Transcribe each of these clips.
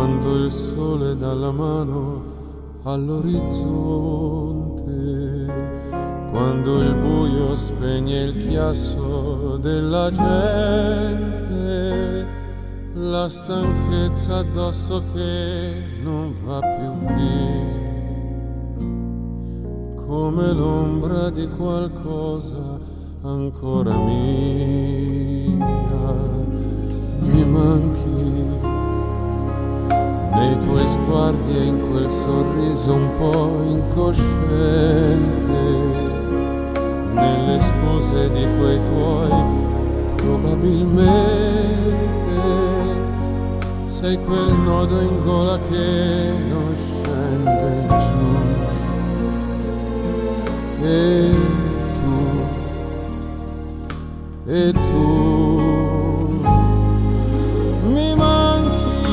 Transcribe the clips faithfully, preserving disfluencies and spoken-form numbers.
quando il sole dà la mano all'orizzonte, quando il buio spegne il chiasso della gente, la stanchezza addosso che non va più via, come l'ombra di qualcosa ancora mia. Mi manchi nei tuoi sguardi e in quel sorriso un po' incosciente, nelle scuse di quei tuoi probabilmente. Sei quel nodo in gola che non scende giù. E tu, e tu mi manchi,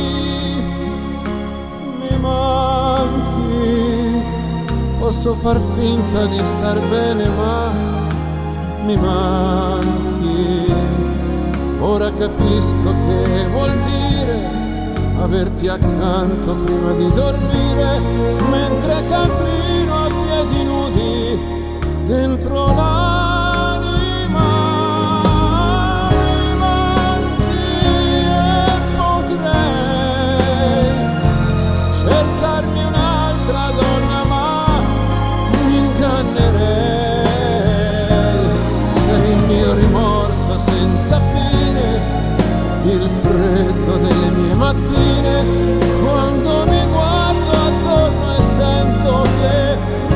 mi manchi. Posso far finta di star bene, ma mi manchi. Ora capisco che vuol dire averti accanto prima di dormire, mentre cammino a piedi nudi dentro l'anima. Mi manchi e potrei cercarmi un'altra donna, ma mi ingannerei. Sei il mio rimorso senza fine, il freddo delle mie mattine, quando mi guardo attorno e sento che